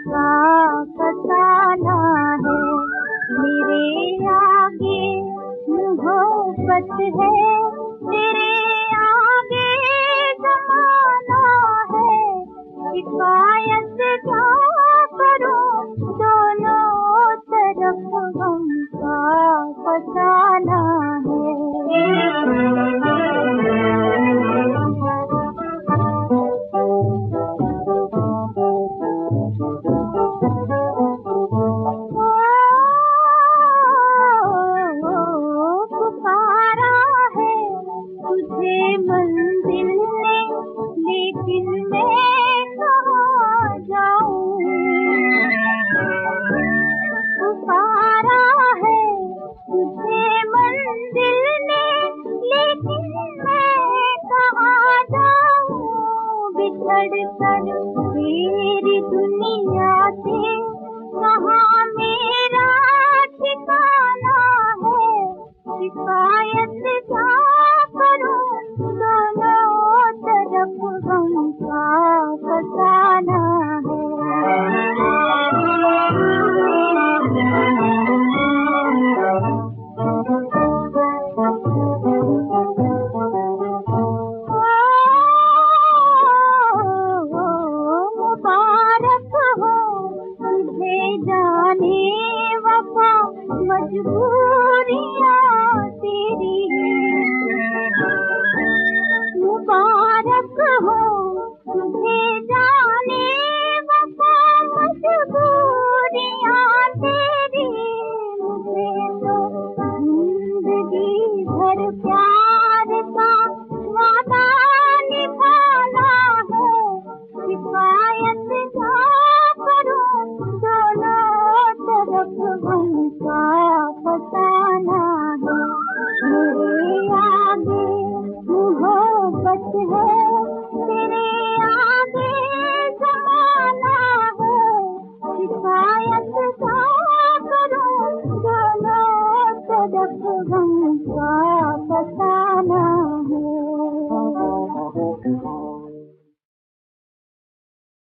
का फसाना है। मेरे आगे मोहब्बत है, तेरे आगे ज़माना है। शिकायत क्या करूं, दोनों तरफ गम का फसाना तुझे मंजिल ने, लेकिन मैं कहाँ जाऊँ। पुकारा है तुझे मंजिल ने, लेकिन मैं कहाँ जाऊँ। बिछड़ कर मेरी दुनिया से कहाँ मेरा ठिकाना है। शिकायत क्या करूं, दोनों तरफ गम का फसाना मुबारक हो तुझे जाने वफा, मजबूर